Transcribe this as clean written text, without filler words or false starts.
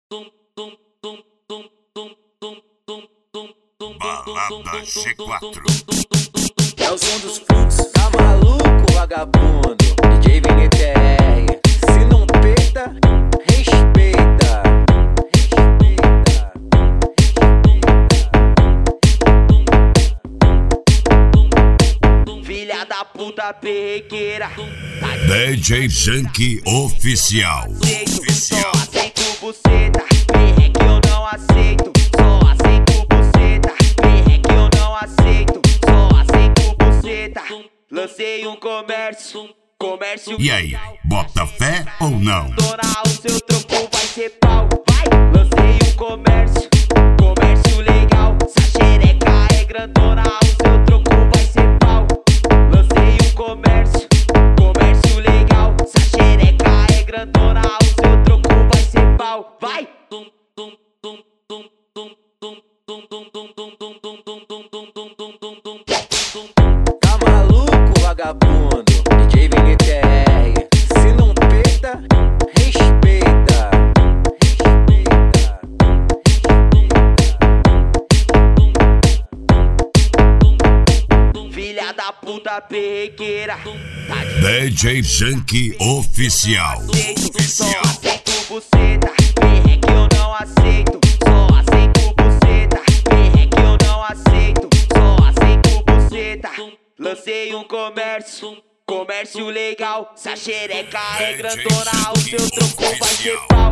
Balada G4. É o som dos fluxos. Tá maluco, vagabundo? DJ VNTR. Se não peita, respeita. Filha da puta perrequeira. DJ Junk Oficial. Só aceito buceta, perreque eu não aceito. Só aceito buceta, perreque eu não aceito. Só aceito buceta. Lancei um comércio. E aí, bota fé ou não? Dona, o seu troco vai ser pau. Vai! Lancei um comércio legal. Essa xereca é grandona, o seu troco vai ser pau. Lancei um comércio legal. Essa xereca é grandona, o seu troco vai ser pau. Vai! Tá maluco, vagabundo? DJ VNTR. Se não peita, respeita. Filha da puta perrequeira. DJ Junk Oficial. Só aceito buceta, perreque eu não aceito. Só aceito buceta, perreque eu não aceito. Só aceito buceta. Lancei um comércio legal. Essa xereca é grandona, o seu troco vai ser pau.